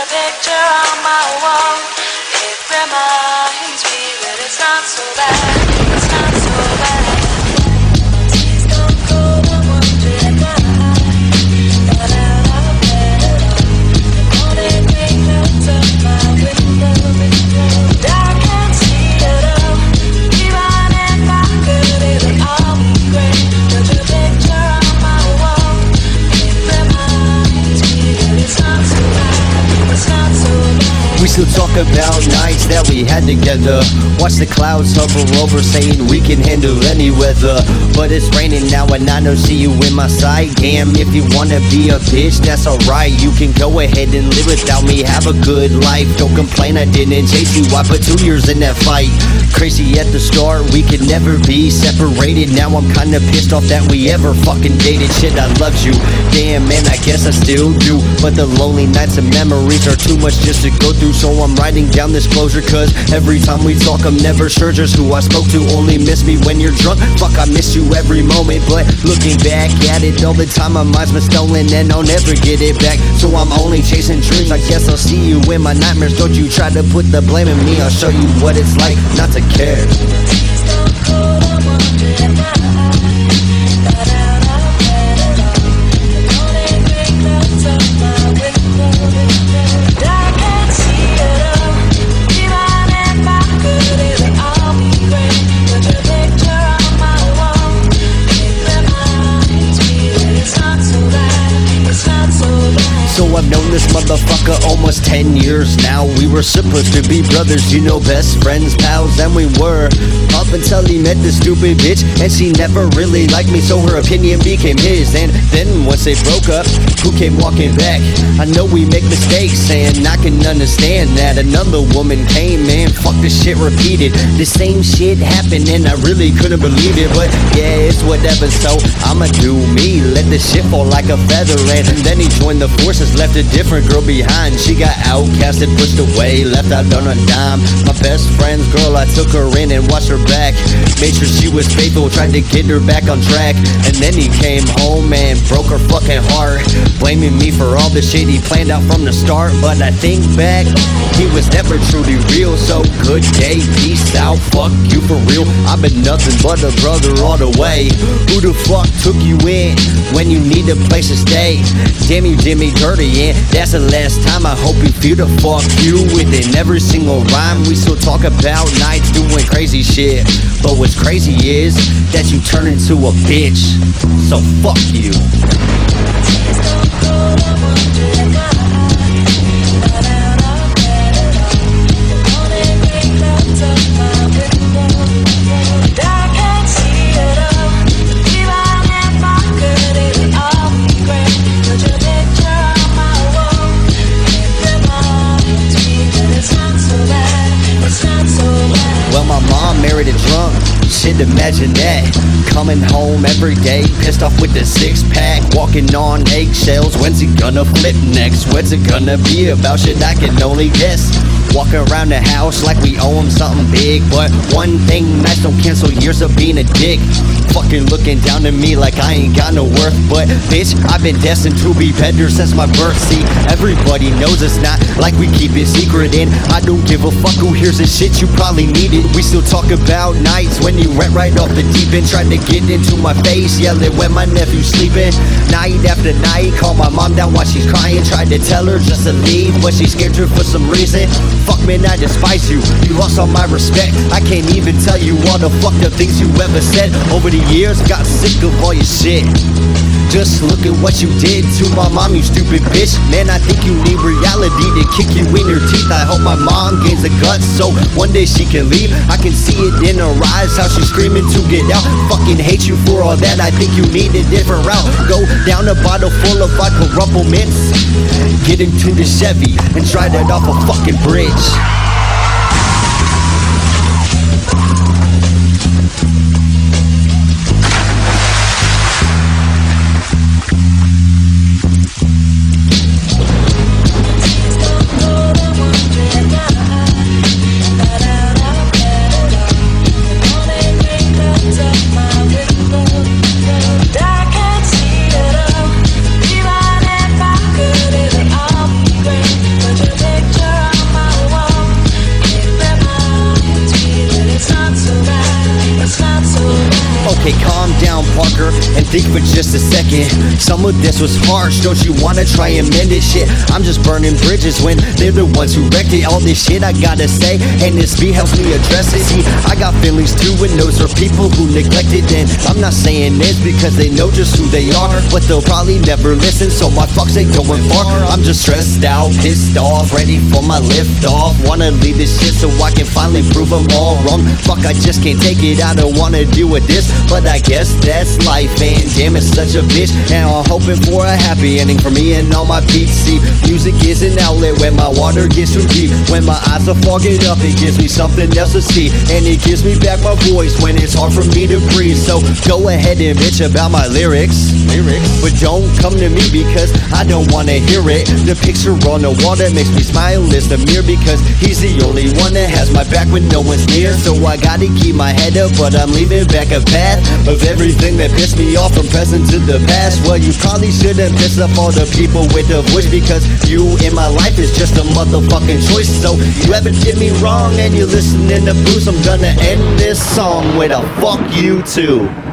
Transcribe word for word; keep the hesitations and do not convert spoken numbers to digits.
your picture on my wall. It reminds me that it's not so bad. It's not so bad. Please don't go, I'm wondering why. But out of bed at all. The morning rain melts up my window. And I can't see it all. Even if I could, it'll all be great. Put your picture on my wall. It reminds me that it's not so bad. It's not so bad. We still talk about nights that we had together. Watch the clouds hover over, saying we can handle any weather. But it's raining now and I don't see you in my sight. Damn, if you wanna be a bitch, that's alright. You can go ahead and live without me, have a good life. Don't complain I didn't chase you, I put two years in that fight. Crazy at the start, we could never be separated. Now I'm kinda pissed off that we ever fucking dated. Shit, I loved you, damn man, I guess I still do. But the lonely nights and memories are too much just to go through. So I'm writing down this closure, cause every time we talk I'm never sure just who I spoke to. Only miss me when you're drunk, fuck I miss you every moment. But looking back at it all the time, my mind's been stolen and I'll never get it back. So I'm only chasing dreams, I guess I'll see you in my nightmares. Don't you try to put the blame on me, I'll show you what it's like not to care. Please don't go, I'm wondering why. But out of bed at all. The morning rain melts up my window. And I can't see it all. Even if I could, it'll all be great. Put your picture on my wall. It reminds me that it's not so bad. It's not so bad. So I've known this motherfucker almost ten years now. We were supposed to be brothers, you know, best friends, pals, and we were. Up until he met this stupid bitch, and she never really liked me, so her opinion became his. And then once they broke up, who came walking back? I know we make mistakes, and I can understand that. Another woman came, and fuck this shit repeated. The same shit happened, and I really couldn't believe it. But yeah, it's whatever, so I'ma do me. Let the shit fall like a feather. And then he joined the forces, left a different girl behind. She got outcasted, pushed away, left out on a dime. My best friend's girl, I took her in and watched her back. Made sure she was faithful, tried to get her back on track. And then he came home and broke her fucking heart, blaming me for all the shit he planned out from the start. But I think back, he was never truly real. So good day, peace out, fuck you for real. I've been nothing but a brother all the way. Who the fuck took you in when you need a place to stay? Damn, you did me dirty, and that's the last time I hope you feel the fuck you within every single rhyme. We still talk about nights doing crazy shit, but what's crazy is that you turn into a bitch. So fuck you. Please don't go, I'm wondering why. But out of bed at all. The morning rain melts up my window. And I can't see it all. Even if I could, it'll all be great. Put your picture on my wall. It reminds me that it's not so bad. It's not so bad. Well, my mom married a drunk. Shit, imagine that. Coming home every day, pissed off with the six pack, walking on eggshells. When's he gonna flip next? What's it gonna be about? Shit, I can only guess. Walking around the house like we owe him something big. But one thing, nights don't cancel years of being a dick. Fucking looking down at me like I ain't got no worth. But bitch, I've been destined to be better since my birth. See, everybody knows it's not like we keep it secret. And I don't give a fuck who hears this shit, you probably need it. We still talk about nights when you went right off the deep end, tried to get into my face, yelling when my nephew's sleeping. Night after night, call my mom down while she's crying. Tried to tell her just to leave, but she's scared her for some reason. Fuck man, I despise you, you lost all my respect. I can't even tell you all the fucked up things you ever said. Over the years, got sick of all your shit. Just look at what you did to my mom, you stupid bitch. Man, I think you need reality to kick you in your teeth. I hope my mom gains the guts so one day she can leave. I can see it in her eyes, how she's screaming to get out. Fucking hate you for all that, I think you need a different route. Go down a bottle full of vodka rumple mints, get into the Chevy and drive it off a fucking bridge. Even if I could, it'll all be great. Put your down, Parker, and think for just a second. Some of this was harsh, don't you wanna try and mend it? Shit, I'm just burning bridges when they're the ones who wrecked it. All this shit I gotta say, and this beat helps me address it. See, I got feelings too, and those are people who neglect it. And I'm not saying this because they know just who they are, but they'll probably never listen, so my fucks ain't going far. I'm just stressed out, pissed off, ready for my lift off. Wanna leave this shit so I can finally prove them all wrong. Fuck, I just can't take it, I don't wanna deal with this, but I guess that's life, and damn, it's such a bitch. And I'm hoping for a happy ending for me and all my peeps. See, music is an outlet when my water gets too deep. When my eyes are fogging up, it gives me something else to see, and it gives me back my voice when it's hard for me to breathe. So go ahead and bitch about my lyrics, lyrics, but don't come to me because I don't wanna hear it. The picture on the wall that makes me smile is the mirror, because he's the only one that has my back when no one's near. So I gotta keep my head up, but I'm leaving back a path of everything that pissed me off from present to the past. Well, you probably shouldn't piss off all the people with a voice, because you in my life is just a motherfucking choice. So you ever did me wrong and you're listening to blues, I'm gonna end this song with a fuck you too.